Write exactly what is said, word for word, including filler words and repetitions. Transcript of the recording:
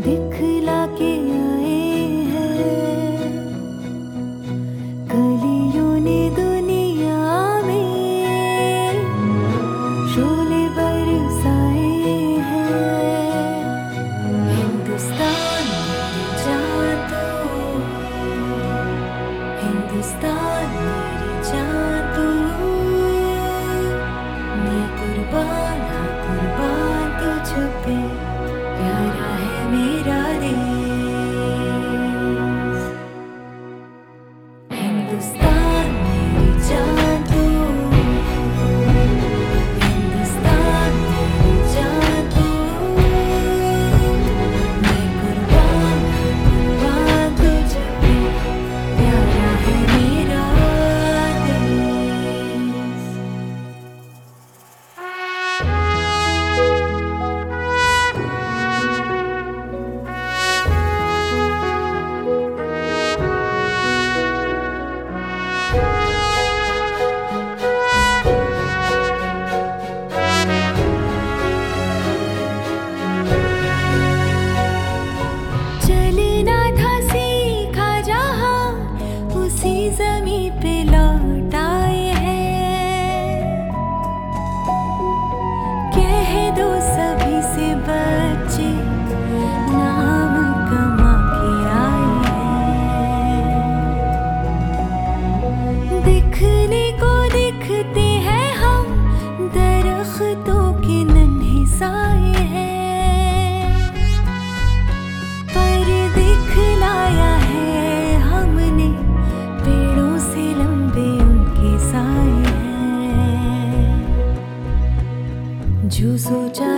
दिखला के आए हैं कलियों ने दुनिया में, शोले बरसाए हैं। हिंदुस्तान मेरी जान तू, हिंदुस्तान मेरी जान तू, मैं कुर्बान हाँ कुर्बान तुझ पे, प्यारा है मेरा देश। हिंदुस्तान मेरी जान तू, हिंदुस्तान मेरी जान तू, मैं कुर्बान कुर्बान तुझ पे, प्यारा है मेरा देश। चलना था सीखा जहाँ उसी ज़मीं पे लौट आए हैं। कह दो सभी से बच्चे नाम कमा के आए हैं। दिखने को दिखते हैं हम दरख्तों के नन्हे साए हैं, पर दिखलाया है हमने पेड़ों से लंबे उनके साए हैं। जो सोचा